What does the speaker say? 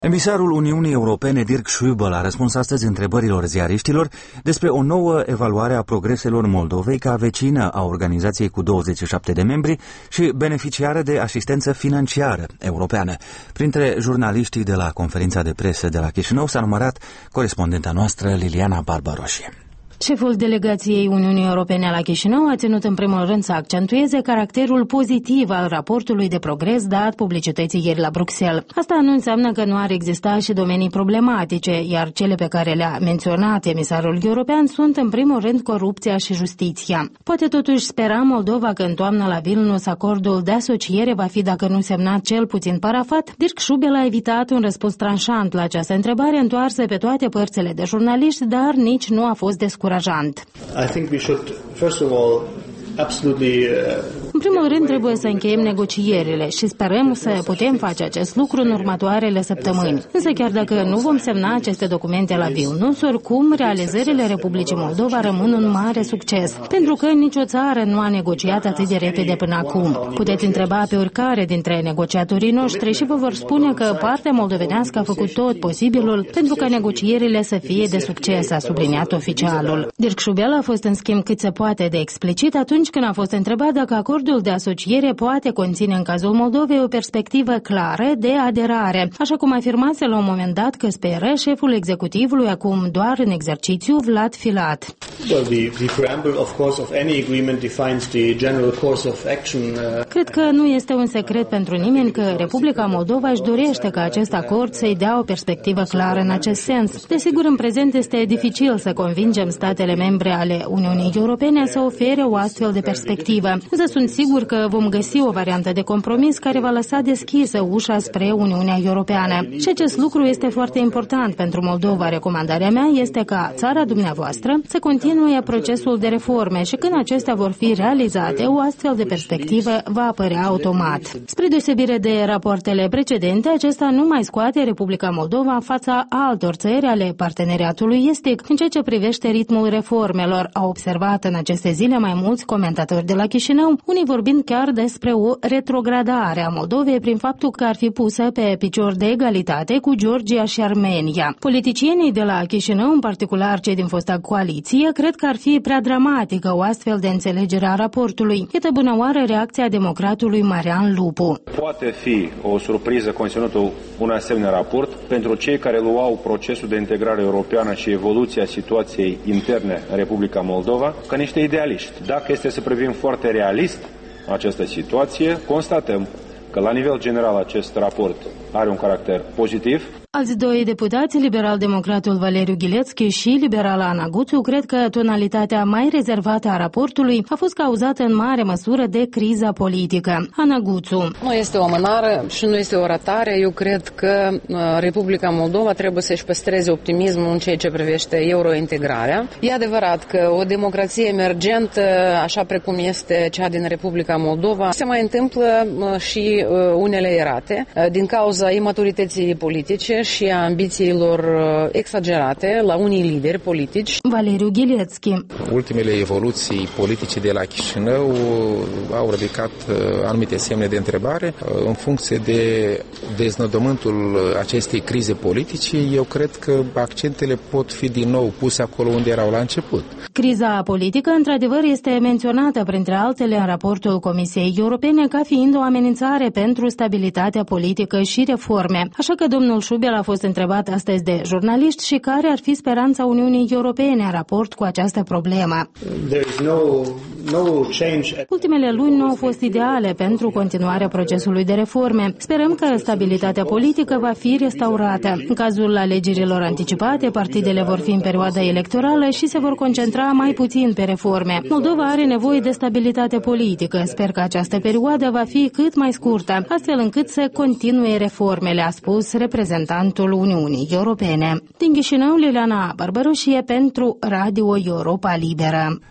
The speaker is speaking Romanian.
Emisarul Uniunii Europene Dirk Schübel a răspuns astăzi întrebărilor ziariștilor despre o nouă evaluare a progreselor Moldovei ca vecină a organizației cu 27 de membri și beneficiară de asistență financiară europeană. Printre jurnaliștii de la conferința de presă de la Chișinău s-a numărat corespondenta noastră Liliana Barbaroșie. Șeful delegației Uniunii Europene la Chișinău a ținut în primul rând să accentueze caracterul pozitiv al raportului de progres dat publicității ieri la Bruxelles. Asta nu înseamnă că nu ar exista și domenii problematice, iar cele pe care le-a menționat emisarul european sunt în primul rând corupția și justiția. Poate totuși spera Moldova că în toamnă la Vilnius acordul de asociere va fi, dacă nu semnat, cel puțin parafat. Dirk Schübel a evitat un răspuns tranșant la această întrebare întoarsă pe toate părțile de jurnaliști, dar nici nu a fost descurajant. I think we should, first of all, absolutely. În primul rând trebuie să încheiem negocierile și sperăm să putem face acest lucru în următoarele săptămâni. Însă chiar dacă nu vom semna aceste documente la Vilnius, oricum realizările Republicii Moldova rămân un mare succes, pentru că nicio țară nu a negociat atât de repede până acum. Puteți întreba pe oricare dintre negociatorii noștri și vă vor spune că partea moldovenească a făcut tot posibilul pentru ca negocierile să fie de succes, a subliniat oficialul. Dirk Schübel a fost în schimb cât se poate de explicit atunci când a fost întrebat dacă acordul de asociere poate conține în cazul Moldovei o perspectivă clară de aderare, așa cum afirmase la un moment dat că speră șeful executivului acum doar în exercițiu, Vlad Filat. Cred că nu este un secret pentru nimeni că Republica Moldova își dorește ca acest acord să-i dea o perspectivă clară în acest sens. Desigur, în prezent este dificil să convingem statele membre ale Uniunii Europene să ofere o astfel de perspectivă, însă sunt sigur că vom găsi o variantă de compromis care va lăsa deschisă ușa spre Uniunea Europeană. Și acest lucru este foarte important pentru Moldova. Recomandarea mea este ca țara dumneavoastră să continue procesul de reforme și când acestea vor fi realizate, o astfel de perspectivă va apărea automat. Spre deosebire de rapoartele precedente, acesta nu mai scoate Republica Moldova în fața altor țări ale parteneriatului estic în ceea ce privește ritmul reformelor, au observat în aceste zile mai mulți comentatori de la Chișinău, unii vorbind chiar despre o retrogradare a Moldovei prin faptul că ar fi pusă pe picior de egalitate cu Georgia și Armenia. Politicienii de la Chișinău, în particular cei din fosta coaliție, cred că ar fi prea dramatică o astfel de înțelegere a raportului. Iată bună oară reacția democratului Marian Lupu. Poate fi o surpriză conținutul unui asemenea raport pentru cei care luau procesul de integrare europeană și evoluția situației interne în Republica Moldova ca niște idealiști. Dacă este să privim foarte realist această situație, constatăm că la nivel general acest raport are un caracter pozitiv. Alți doi deputați, liberal-democratul Valeriu Ghilețchi și liberala Ana Guțu, cred că tonalitatea mai rezervată a raportului a fost cauzată în mare măsură de criza politică. Ana Guțu. Nu este o amânare și nu este o ratare. Eu cred că Republica Moldova trebuie să-și păstreze optimismul în ceea ce privește eurointegrarea. E adevărat că o democrație emergentă, așa precum este cea din Republica Moldova, se mai întâmplă și unele erate din cauza imaturității politice și a ambițiilor exagerate la unii lideri politici. Valeriu Ghilețchi. Ultimele evoluții politice de la Chișinău au ridicat anumite semne de întrebare. În funcție de deznodământul acestei crize politice, eu cred că accentele pot fi din nou puse acolo unde erau la început. Criza politică, într-adevăr, este menționată, printre altele, în raportul Comisiei Europene ca fiind o amenințare pentru stabilitatea politică și reforme. Așa că domnul Schübel a fost întrebat astăzi de jurnaliști și care ar fi speranța Uniunii Europene în raport cu această problemă. Ultimele luni nu au fost ideale pentru continuarea procesului de reforme. Sperăm că stabilitatea politică va fi restaurată. În cazul alegerilor anticipate, partidele vor fi în perioada electorală și se vor concentra mai puțin pe reforme. Moldova are nevoie de stabilitate politică. Sper că această perioadă va fi cât mai scurtă, astfel încât să continue reformele, a spus reprezentantul Uniunii Europene. Din Chișinău, Liliana Barbaroșie pentru Radio Europa Liberă.